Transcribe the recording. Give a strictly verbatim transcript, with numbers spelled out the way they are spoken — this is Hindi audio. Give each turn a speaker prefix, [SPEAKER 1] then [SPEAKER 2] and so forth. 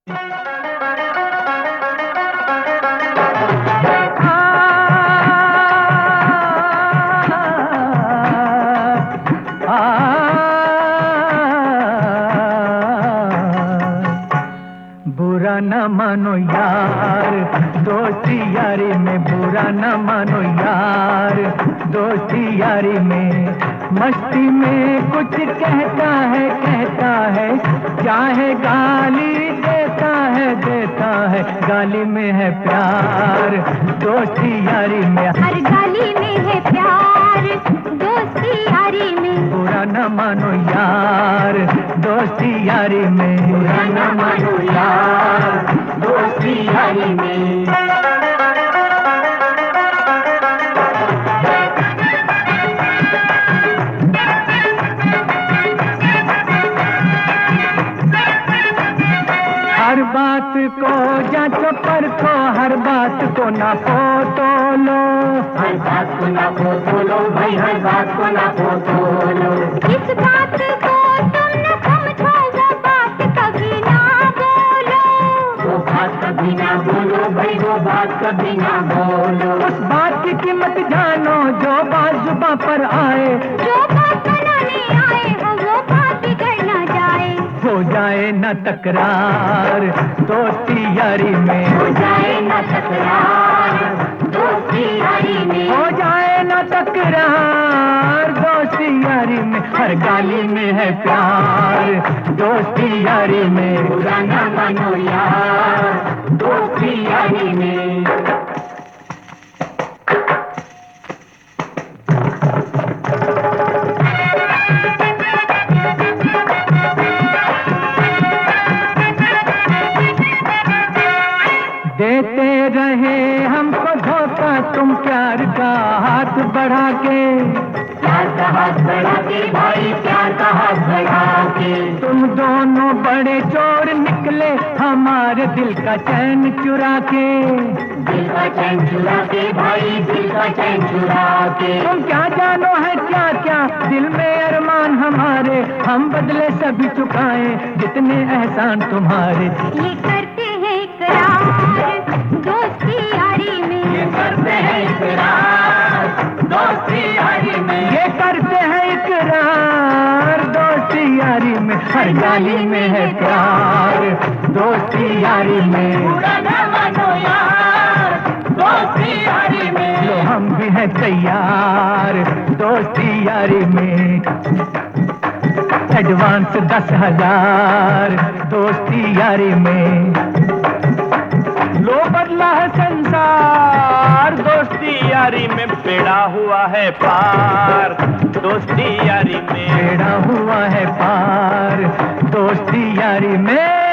[SPEAKER 1] बुरा न मानो यार, दोस्ती यारी में बुरा न मानो यार, दोस्ती यारी में मस्ती में कुछ कहता है कहता है, चाहे गाली देता है देता है, गाली में है प्यार, दोस्ती यारी में
[SPEAKER 2] हर गाली में है प्यार, दोस्ती यारी में
[SPEAKER 1] बुरा न मानो यार, दोस्ती यारी में
[SPEAKER 2] बुरा न मानो यार, दोस्ती यारी में।
[SPEAKER 1] हर बात को जांचो परखो, हर बात को नापो तोलो,
[SPEAKER 2] हर बात को नापो तोलो भाई, हर बात को नापो तोलो। इस बात को तुम न समझो, वो बात कभी ना बोलो, वो बात कभी ना बोलो भाई, वो बात कभी ना बोलो।
[SPEAKER 1] उस बात की कीमत जानो जो बात जुबां पर आए,
[SPEAKER 2] जो बात बनाने आए हो वो बात बिगड़ ना जाए,
[SPEAKER 1] हो जाए न तकरार, दोस्ती यारी में
[SPEAKER 2] हो जाए न तकरार, दोस्ती यारी में
[SPEAKER 1] हो जाए न तकरार, दोस्ती यारी में हर गाली में है प्यार, दोस्ती यारी में
[SPEAKER 2] बुरा न मानो यार, दोस्ती यारी में।
[SPEAKER 1] देते रहे हमको धोखा तुम प्यार का हाथ बढ़ा के,
[SPEAKER 2] प्यार का हाथ बढ़ा के भाई, प्यार का हाथ बढ़ा के।
[SPEAKER 1] तुम दोनों बड़े चोर निकले हमारे दिल का चैन चुरा के,
[SPEAKER 2] दिल का चैन चुरा के भाई, दिल का चैन चुरा के।
[SPEAKER 1] तुम क्या जानो है क्या क्या दिल में अरमान हमारे, हम बदले सभी चुकाए जितने एहसान तुम्हारे।
[SPEAKER 2] ये करते हैं इकरार, दोस्ती यारी में
[SPEAKER 1] ये करते हैं इकरार, दोस्ती यारी में ये करते हैं इकरार, दोस्ती यारी में हर गाली में है प्यार, दोस्ती यारी में
[SPEAKER 2] बुरा न मानो यार, दोस्ती यारी में।
[SPEAKER 1] लो हम भी हैं तैयार, दोस्ती यारी में एडवांस दस हजार, दोस्ती यारी में लो बदला है संसार,
[SPEAKER 3] दोस्ती यारी में बेड़ा हुआ है पार, दोस्ती यारी में
[SPEAKER 1] बेड़ा हुआ है पार, दोस्ती यारी में।